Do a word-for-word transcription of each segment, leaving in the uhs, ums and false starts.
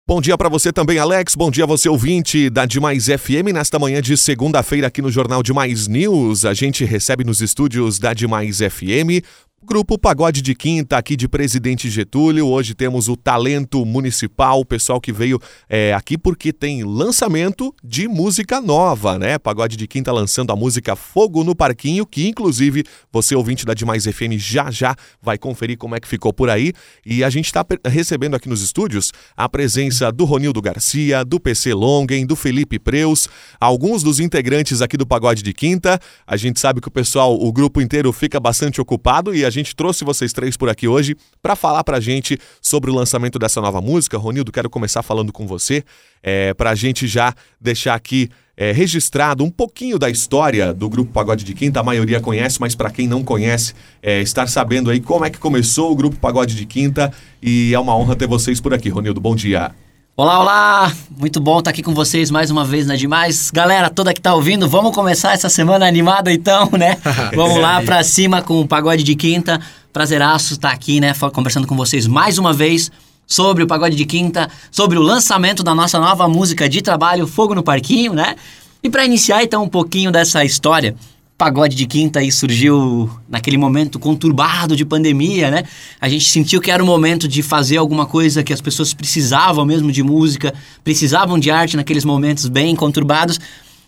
Bom dia para você também, Alex. Bom dia você, ouvinte da Demais F M. Nesta manhã de segunda-feira aqui no Jornal Demais News, a gente recebe nos estúdios da Demais F M Grupo Pagode de Quinta, aqui de Presidente Getúlio. Hoje temos o Talento Municipal, o pessoal que veio é, aqui porque tem lançamento de música nova, né? Pagode de Quinta lançando a música Fogo no Parquinho, que inclusive você, ouvinte da Demais F M, já já vai conferir como é que ficou por aí. E a gente está recebendo aqui nos estúdios a presença do Ronildo Garcia, do P C Longen, do Felipe Preus, alguns dos integrantes aqui do Pagode de Quinta. A gente sabe que o pessoal, o grupo inteiro fica bastante ocupado e a A gente trouxe vocês três por aqui hoje para falar pra gente sobre o lançamento dessa nova música. Ronildo, quero começar falando com você, é, pra gente já deixar aqui é, registrado um pouquinho da história do Grupo Pagode de Quinta. A maioria conhece, mas para quem não conhece, é, estar sabendo aí como é que começou o Grupo Pagode de Quinta, e é uma honra ter vocês por aqui. Ronildo, bom dia. Olá, olá! Muito bom estar aqui com vocês mais uma vez na Demais. Galera toda que tá ouvindo, vamos começar essa semana animada então, né? Vamos lá pra cima com o Pagode de Quinta. Prazeraço estar aqui, né? Conversando com vocês mais uma vez sobre o Pagode de Quinta, sobre o lançamento da nossa nova música de trabalho, Fogo no Parquinho, né? E para iniciar então um pouquinho dessa história, Pagode de Quinta aí surgiu naquele momento conturbado de pandemia, né? A gente sentiu que era o momento de fazer alguma coisa que as pessoas precisavam mesmo de música, precisavam de arte naqueles momentos bem conturbados.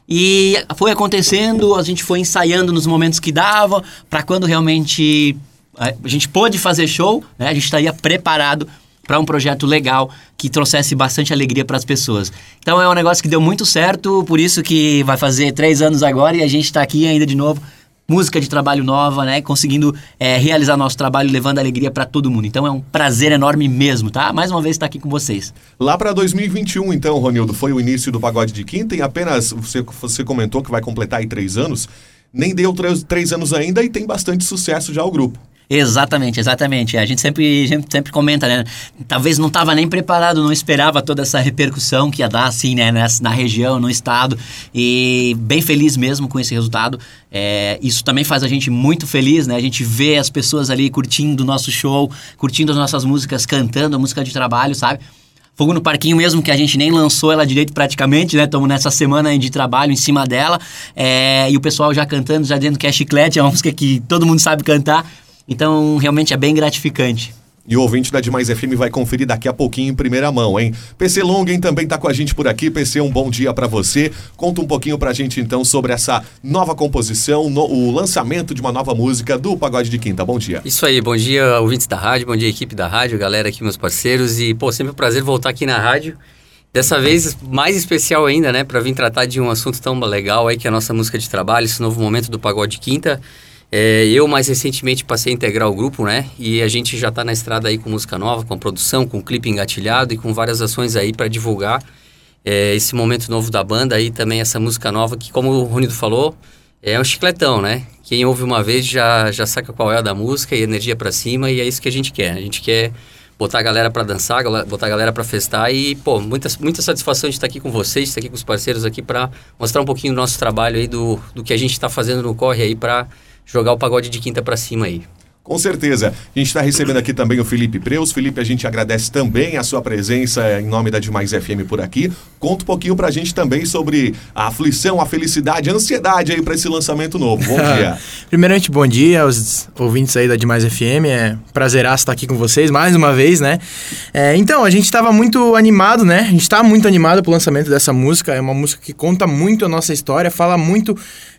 E foi acontecendo, a gente foi ensaiando nos momentos que dava, para quando realmente a gente pôde fazer show, né? A gente estaria preparado para um projeto legal que trouxesse bastante alegria para as pessoas. Então é um negócio que deu muito certo, por isso que vai fazer três anos agora e a gente está aqui ainda de novo, música de trabalho nova, né? Conseguindo é, realizar nosso trabalho, levando alegria para todo mundo. Então é um prazer enorme mesmo, tá? Mais uma vez estar aqui com vocês. Lá para dois mil e vinte e um, então, Ronildo, foi o início do Pagode de Quinta e apenas, você, você comentou que vai completar aí três anos, nem deu três, três anos ainda e tem bastante sucesso já o grupo. Exatamente, exatamente. A gente sempre, a gente sempre comenta, né? Talvez não estava nem preparado, não esperava toda essa repercussão que ia dar, assim, né? Nessa, na região, no estado. E bem feliz mesmo com esse resultado. É, isso também faz a gente muito feliz, né? A gente vê as pessoas ali curtindo o nosso show, curtindo as nossas músicas, cantando a música de trabalho, sabe? Fogo no Parquinho mesmo, que a gente nem lançou ela direito praticamente, né? Estamos nessa semana aí de trabalho em cima dela. É, e o pessoal já cantando, já dizendo que é chiclete, é uma música que todo mundo sabe cantar. Então, realmente é bem gratificante. E o ouvinte da Demais F M vai conferir daqui a pouquinho em primeira mão, hein? P C Longen também está com a gente por aqui. P C, um bom dia para você. Conta um pouquinho pra gente, então, sobre essa nova composição, no, o lançamento de uma nova música do Pagode de Quinta. Bom dia. Isso aí, bom dia, ouvintes da rádio, bom dia, equipe da rádio, galera aqui, meus parceiros. E, pô, sempre um prazer voltar aqui na rádio. Dessa vez, mais especial ainda, né? Para vir tratar de um assunto tão legal aí, que é a nossa música de trabalho, esse novo momento do Pagode de Quinta. É, eu, mais recentemente, passei a integrar o grupo, né? E a gente já tá na estrada aí com música nova, com produção, com clipe engatilhado e com várias ações aí para divulgar é, esse momento novo da banda aí, também essa música nova que, como o Ronildo falou, é um chicletão, né? Quem ouve uma vez já, já saca qual é a da música e energia para cima, e é isso que a gente quer. A gente quer botar a galera para dançar, botar a galera para festar e, pô, muita, muita satisfação de estar aqui com vocês, de estar aqui com os parceiros aqui para mostrar um pouquinho do nosso trabalho aí, do, do que a gente tá fazendo no corre aí para jogar o Pagode de Quinta pra cima aí. Com certeza. A gente está recebendo aqui também o Felipe Preus. Felipe, a gente agradece também a sua presença em nome da Demais F M por aqui. Conta um pouquinho pra gente também sobre a aflição, a felicidade, a ansiedade aí para esse lançamento novo. Bom dia. Primeiramente, bom dia aos ouvintes aí da Demais F M. É prazeraço estar aqui com vocês mais uma vez, né? É, então, a gente estava muito animado, né? A gente está muito animado pro lançamento dessa música. É uma música que conta muito a nossa história, fala muito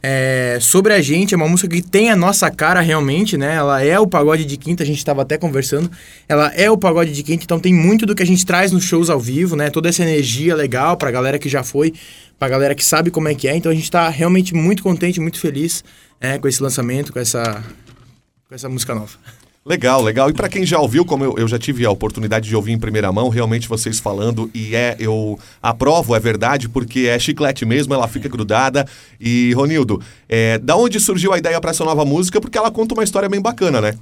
é, sobre a gente. É uma música que tem a nossa cara realmente, né? Ela é o Pagode de Quinta, a gente estava até conversando. Ela é o Pagode de Quinta, então tem muito do que a gente traz nos shows ao vivo, né? Toda essa energia legal pra galera que já foi, pra galera que sabe como é que é. Então a gente tá realmente muito contente, muito feliz é, com esse lançamento, com essa, com essa música nova. Legal, legal. E para quem já ouviu, como eu, eu já tive a oportunidade de ouvir em primeira mão, realmente vocês falando, e é, eu aprovo, é verdade, porque é chiclete mesmo, ela fica grudada. E, Ronildo, é, da onde surgiu a ideia para essa nova música? Porque ela conta uma história bem bacana, né?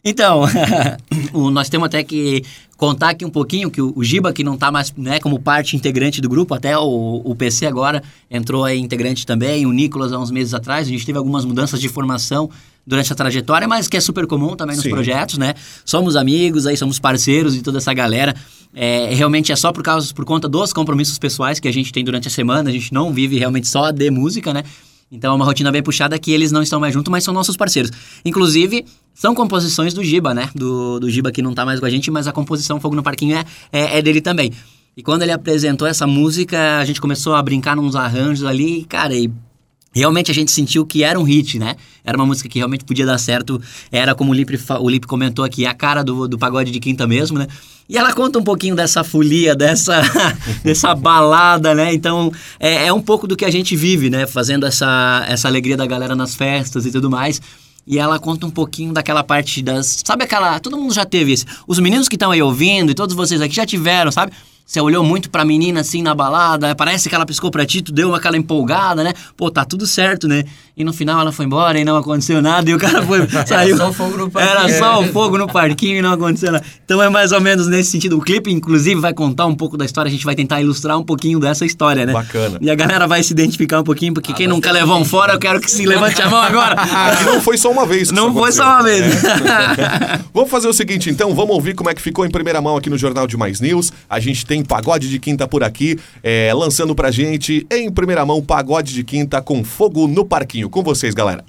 Então, o, nós temos até que contar aqui um pouquinho que o, o Giba, que não está mais, né, como parte integrante do grupo, até o, o P C agora entrou aí integrante também, o Nicolas há uns meses atrás, a gente teve algumas mudanças de formação durante a trajetória, mas que é super comum também nos Sim. projetos, né? Somos amigos, aí somos parceiros de toda essa galera. É, realmente é só por causa, por conta dos compromissos pessoais que a gente tem durante a semana, a gente não vive realmente só de música, né? Então é uma rotina bem puxada que eles não estão mais juntos, mas são nossos parceiros. Inclusive, são composições do Giba, né? Do, do Giba que não tá mais com a gente, mas a composição Fogo no Parquinho é, é, é dele também. E quando ele apresentou essa música, a gente começou a brincar nos arranjos ali, cara, e realmente a gente sentiu que era um hit, né? Era uma música que realmente podia dar certo. Era, como o Lipe, o Lipe comentou aqui, a cara do, do pagode de quinta mesmo, né? E ela conta um pouquinho dessa folia, dessa, dessa balada, né? Então, é, é um pouco do que a gente vive, né? Fazendo essa, essa alegria da galera nas festas e tudo mais. E ela conta um pouquinho daquela parte das... Sabe aquela... Todo mundo já teve isso. Os meninos que estão aí ouvindo e todos vocês aqui já tiveram, sabe? Você olhou muito pra menina assim na balada, parece que ela piscou pra ti, tu deu aquela empolgada, né? Pô, tá tudo certo, né? E no final ela foi embora e não aconteceu nada e o cara foi, saiu... Era só o fogo no parquinho. Era só o fogo no parquinho e não aconteceu nada. Então é mais ou menos nesse sentido. O clipe, inclusive, vai contar um pouco da história, a gente vai tentar ilustrar um pouquinho dessa história, né? Bacana. E a galera vai se identificar um pouquinho, porque ah, quem nunca levou um fora, eu quero que se levante a mão agora. E não foi só uma vez que Não isso foi aconteceu. só uma vez. É. Vamos fazer o seguinte, então, vamos ouvir como é que ficou em primeira mão aqui no Jornal de Mais News. A gente tem Pagode de Quinta por aqui, é, lançando pra gente em primeira mão Pagode de Quinta com Fogo no Parquinho. Com vocês, galera.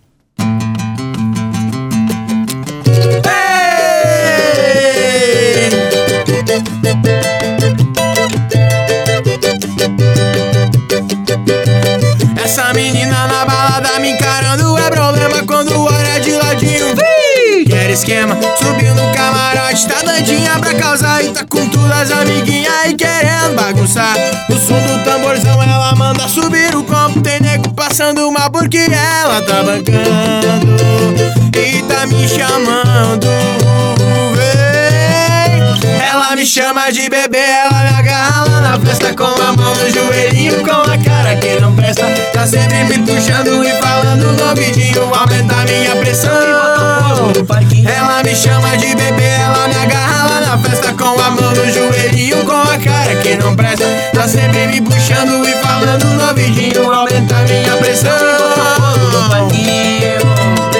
Essa menina na balada me encarando é problema quando olha de ladinho. Quer esquema, subiu no camarote, tá dandinha pra causar e tá com todas as amiguinhas aí querendo bagunçar. No som do tamborzão ela manda subir o combo, tem nego passando mal porque ela tá bancando e tá me chamando. Ela me chama de bebê, ela me agarra lá na festa com a mão no joelhinho, com a cara que não presta. Tá sempre me puxando e falando no ouvidinho, aumenta minha pressão e bota fogo no parquinho. Ela me chama de bebê, ela me agarra lá na festa com a mão no joelhinho, com a cara que não presta. Tá sempre me puxando e falando no ouvidinho, aumenta minha pressão e bota fogo no parquinho.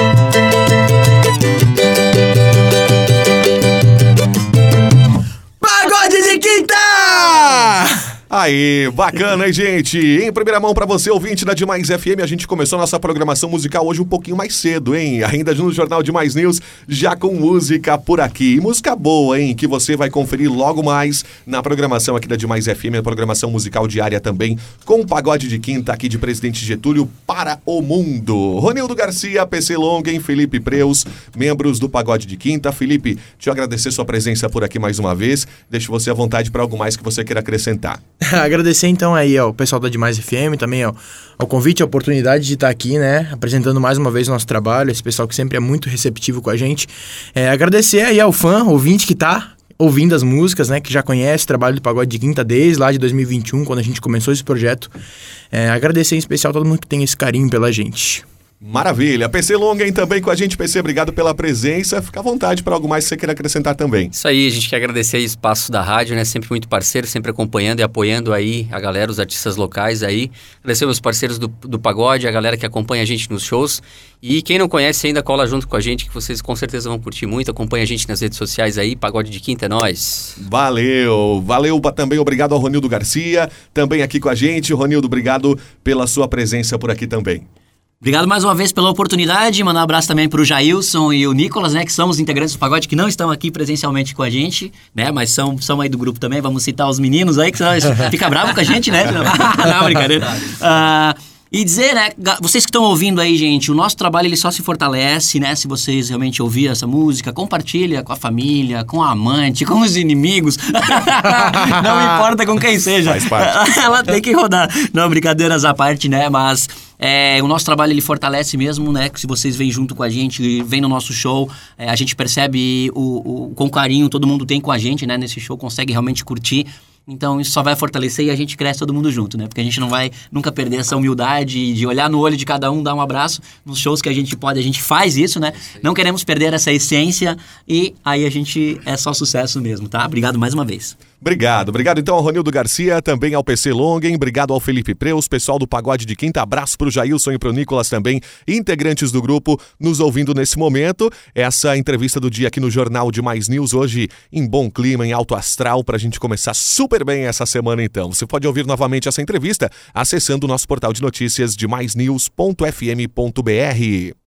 Aí, bacana, hein, gente? Em primeira mão pra você, ouvinte da Demais F M, a gente começou nossa programação musical hoje um pouquinho mais cedo, hein? Ainda no Jornal de Mais News, já com música por aqui. E música boa, hein? Que você vai conferir logo mais na programação aqui da Demais F M, a programação musical diária também, com o Pagode de Quinta aqui de Presidente Getúlio para o mundo. Ronildo Garcia, P C Longen, Felipe Preus, membros do Pagode de Quinta. Felipe, deixa eu agradecer sua presença por aqui mais uma vez. Deixo você à vontade para algo mais que você queira acrescentar. Agradecer então aí ao pessoal da Demais F M, também ao, ao convite, a oportunidade de estar aqui, né, apresentando mais uma vez o nosso trabalho, esse pessoal que sempre é muito receptivo com a gente. É, agradecer aí ao fã, ouvinte que tá ouvindo as músicas, né, que já conhece o trabalho do Pagode de Quinta desde lá de dois mil e vinte e um, quando a gente começou esse projeto. É, agradecer em especial a todo mundo que tem esse carinho pela gente. Maravilha. P C Longen também com a gente. P C, obrigado pela presença. Fica à vontade para algo mais que você queira acrescentar também. Isso aí, a gente quer agradecer aí o espaço da rádio, né? Sempre muito parceiro, sempre acompanhando e apoiando aí a galera, os artistas locais aí. Agradecer os parceiros do, do Pagode, a galera que acompanha a gente nos shows. E quem não conhece ainda, cola junto com a gente, que vocês com certeza vão curtir muito. Acompanha a gente nas redes sociais aí. Pagode de Quinta é nóis. Valeu. Valeu também. Obrigado ao Ronildo Garcia, também aqui com a gente. Ronildo, obrigado pela sua presença por aqui também. Obrigado mais uma vez pela oportunidade, mandar um abraço também pro Jailson e o Nicolas, né, que são os integrantes do Pagode, que não estão aqui presencialmente com a gente, né, mas são, são aí do grupo também, vamos citar os meninos aí, que senão fica bravo com a gente, né, não, brincadeira. Uh, e dizer, né, vocês que estão ouvindo aí, gente, o nosso trabalho ele só se fortalece, né, se vocês realmente ouvirem essa música, compartilha com a família, com a amante, com os inimigos, não importa com quem seja, faz parte. Ela tem que rodar, não, brincadeiras à parte, né, mas... É, o nosso trabalho ele fortalece mesmo, né? Que se vocês vêm junto com a gente, vêm no nosso show, é, a gente percebe o, o, com carinho todo mundo tem com a gente, né? Nesse show, consegue realmente curtir. Então isso só vai fortalecer e a gente cresce todo mundo junto, né? Porque a gente não vai nunca perder essa humildade de olhar no olho de cada um, dar um abraço. Nos shows que a gente pode, a gente faz isso, né? Não queremos perder essa essência e aí a gente é só sucesso mesmo, tá? Obrigado mais uma vez. Obrigado, obrigado então ao Ronildo Garcia, também ao P C Longen, obrigado ao Felipe Preus, pessoal do Pagode de Quinta, abraço pro Jailson e pro Nicolas também, integrantes do grupo, nos ouvindo nesse momento. Essa entrevista do dia aqui no Jornal de Mais News, hoje em bom clima, em alto astral, pra gente começar super bem essa semana então. Você pode ouvir novamente essa entrevista acessando o nosso portal de notícias de mais news ponto f m ponto b r.